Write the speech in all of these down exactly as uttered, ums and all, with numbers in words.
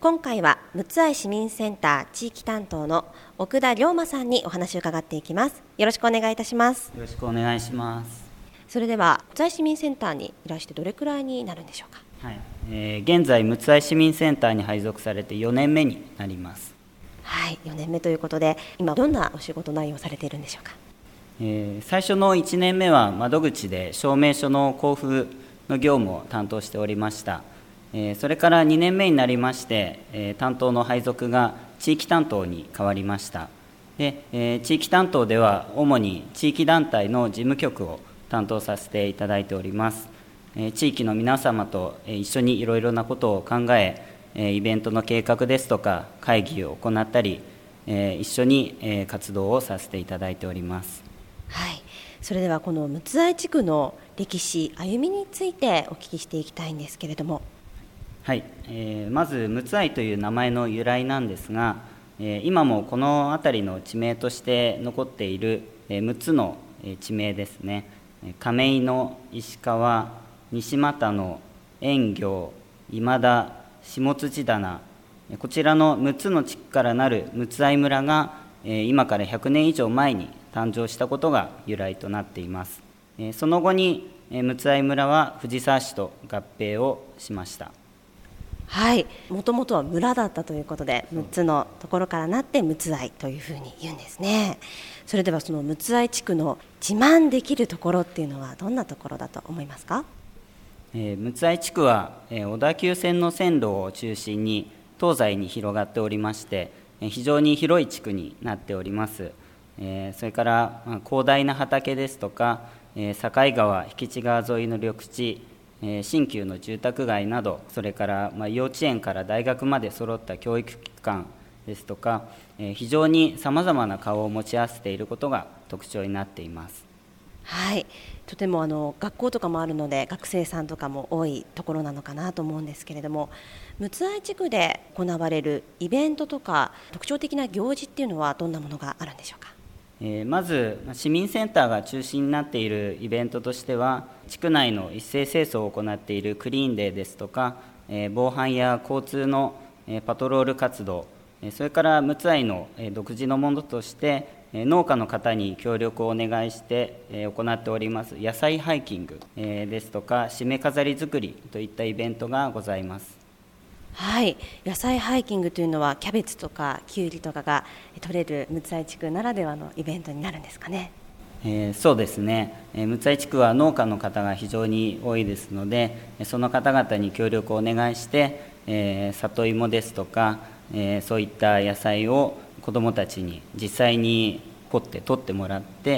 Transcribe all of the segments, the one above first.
今回は陸奥愛市民センター地域担当の奥田龍馬さんにお話を伺っていきます。よろしくお願いいたします。 よろしくお願いします。 それでは陸奥愛市民センターにいらしてどれくらいになるんでしょうか。 はい、えー、現在陸奥愛市民センターに配属されてよねんめになります。 はい、よねんめということで、今どんなお仕事内容をされているんでしょうか。 えー、最初のいちねんめは窓口で証明書の交付の業務を担当しておりました。えー、それからにねんめになりまして、えー、担当の配属が地域担当に変わりました。で、えー、地域担当では主に地域団体の事務局を担当させていただいております。えー、地域の皆様と一緒にいろいろなことを考え、えー、イベントの計画ですとか会議を行ったり、えー、一緒に、えー、活動をさせていただいております。 はい、それではこの陸奥愛地区の歴史歩みについてお聞きしていきたいんですけれども。 はい、えー、まず陸奥愛という名前の由来なんですが、えー、今もこの辺りの地名として残っている、えー、むっつの地名ですね。亀井の石川、西又野、円行、今田、下土棚、こちらのむっつの地区からなる陸奥愛村が、えー、今からひゃくねん以上前に誕生したことが由来となっています。えー、その後に、えー、陸奥愛村は藤沢市と合併をしました。 はい、もともとは村だったということで、むっつのところからなって陸奥愛というふうに言うんですね。それではその陸奥愛地区の自慢できるところっていうのはどんなところだと思いますか。 えー、陸奥愛地区は、えー、小田急線の線路を中心に東西に広がっておりまして、えー、非常に広い地区になっております。えー、それから、まあ、広大な畑ですとか、えー、境川、引地川沿いの緑地、えー、新旧の住宅街など、それから、まあ、幼稚園から大学まで揃った教育機関ですとか、えー、非常にさまざまな顔を持ち合わせていることが特徴になっています。 はい、とてもあの学校とかもあるので学生さんとかも多いところなのかなと思うんですけれども、陸奥愛地区で行われるイベントとか特徴的な行事っていうのはどんなものがあるんでしょうか。 えー、まず市民センターが中心になっているイベントとしては、地区内の一斉清掃を行っているクリーンデーですとか、えー、防犯や交通の、えー、パトロール活動、えー、それから陸奥愛の、えー、独自のものとして、えー、農家の方に協力をお願いして、えー、行っております野菜ハイキング、えー、ですとか締め飾り作りといったイベントがございます。 はい、野菜ハイキングというのはキャベツとかキュウリとかが取れる陸奥愛地区ならではのイベントになるんですかね。 えー、そうですね、えー、陸奥愛地区は農家の方が非常に多いですので、その方々に協力をお願いして、えー、里芋ですとか、えー、そういった野菜を子どもたちに実際に掘って取ってもらって、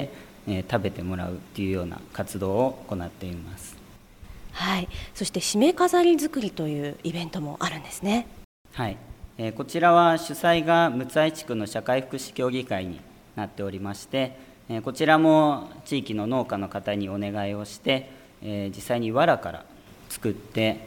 えー、食べてもらうというような活動を行っています。 はい、そして締め飾り作りというイベントもあるんですね。 はい、えー、こちらは主催が陸奥愛地区の社会福祉協議会になっておりまして、えー、こちらも地域の農家の方にお願いをして、えー、実際に藁から作って、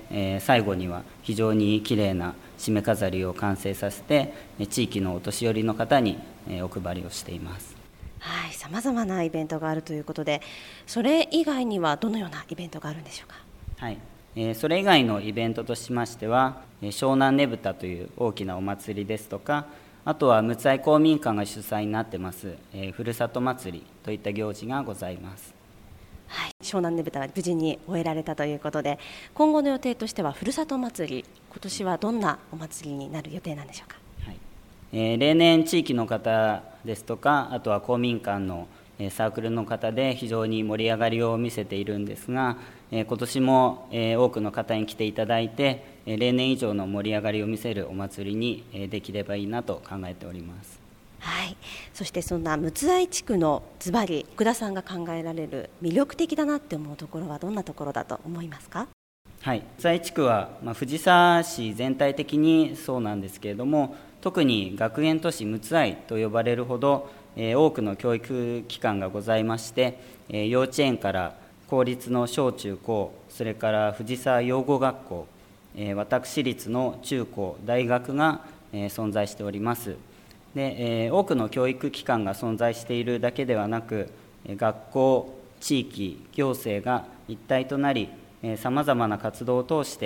えー、最後には非常にきれいな締め飾りを完成させて、地域のお年寄りの方にお配りをしています。 はい、さまざまなイベントがあるということで、それ以外にはどのようなイベントがあるんでしょうか。 はい、えー、それ以外のイベントとしましては、湘南ねぶたという大きなお祭りですとか、あとは陸奥愛公民館が主催になってます、えー、ふるさと祭りといった行事がございます。 はい、湘南ねぶたは無事に終えられたということで、今後の予定としてはふるさと祭り、今年はどんなお祭りになる予定なんでしょうか。 はい、えー、例年地域の方ですとか、あとは公民館のサークルの方で非常に盛り上がりを見せているんですが、今年も多くの方に来ていただいて、例年以上の盛り上がりを見せるお祭りにできればいいなと考えております。 はい、そしてそんな陸奥愛地区のズバリ奥田さんが考えられる魅力的だなって思うところはどんなところだと思いますか。 はい、陸奥愛地区は、まあ、藤沢市全体的にそうなんですけれども、特に学園都市陸奥愛と呼ばれるほど、えー、多くの教育機関がございまして、えー、幼稚園から公立の小中高、それから藤沢養護学校、えー、私立の中高大学が、えー、存在しております。で、えー、多くの教育機関が存在しているだけではなく、学校、地域、行政が一体となり、さまざまな活動を通して、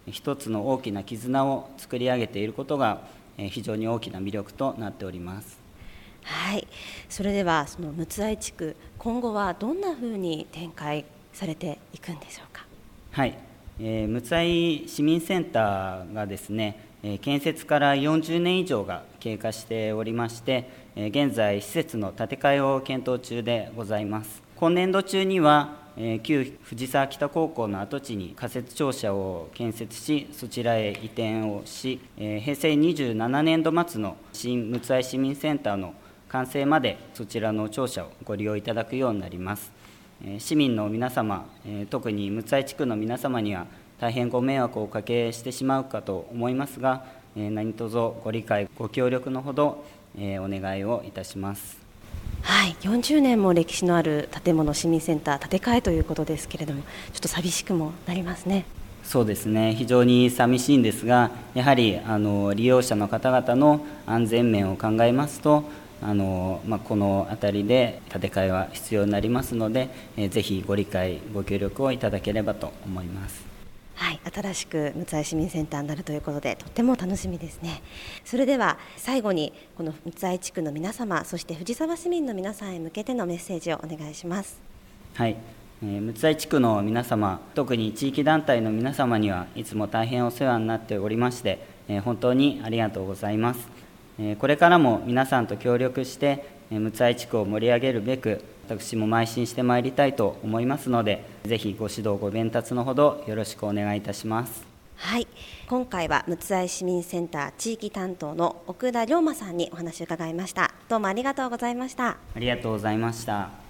一つの大きな絆を作り上げていることが非常に大きな魅力となっております。 はい、それではその陸奥愛地区、今後はどんなふうに展開されていくんでしょうか。 はい、えー、陸奥愛市民センターがですね、えー、建設からよんじゅうねん以上が経過しておりまして、えー、現在施設の建て替えを検討中でございます。今年度中には、えー、旧藤沢北高校の跡地に仮設庁舎を建設し、そちらへ移転をし、えー、平成にじゅうななねんど末の新陸奥愛市民センターの完成までそちらの庁舎をご利用いただくようになります。えー、市民の皆様、えー、特に陸奥愛地区の皆様には大変ご迷惑をおかけしてしまうかと思いますが、えー、何卒ご理解ご協力のほど、えー、お願いをいたします。 はい、よんじゅうねんも歴史のある建物市民センター建て替えということですけれども、ちょっと寂しくもなりますね。 そうですね、非常に寂しいんですが、やはりあの利用者の方々の安全面を考えますと、あのまあ、この辺りで建て替えは必要になりますので、えー、ぜひご理解ご協力をいただければと思います。 はい、新しく陸奥愛市民センターになるということで、とっても楽しみですね。それでは最後にこの陸奥愛地区の皆様、そして藤沢市民の皆さんへ向けてのメッセージをお願いします。 はい、えー、陸奥愛地区の皆様、特に地域団体の皆様にはいつも大変お世話になっておりまして、えー、本当にありがとうございます。えー、これからも皆さんと協力して、えー、陸奥愛地区を盛り上げるべく、私も邁進してまいりたいと思いますので、ぜひご指導ご鞭撻のほどよろしくお願いいたします。 はい、今回は陸奥愛市民センター地域担当の奥田龍馬さんにお話を伺いました。どうもありがとうございました。 ありがとうございました。